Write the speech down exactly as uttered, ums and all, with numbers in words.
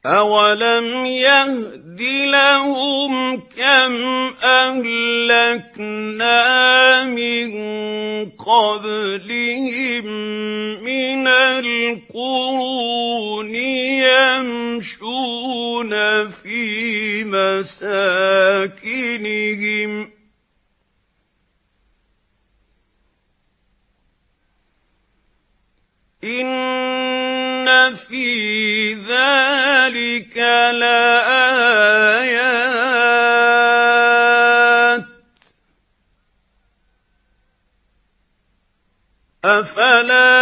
أَوَلَمْ يَهْدِ لَهُمْ كَمْ أَهْلَكْنَا مِن قَبْلِهِم مِّنَ الْقُرُونِ يَمْشُونَ فِي مَسَاكِنِهِمْ ۗ إِنَّ فِي ذَلِكَ لَآيَاتٍ ۖ أَفَلَا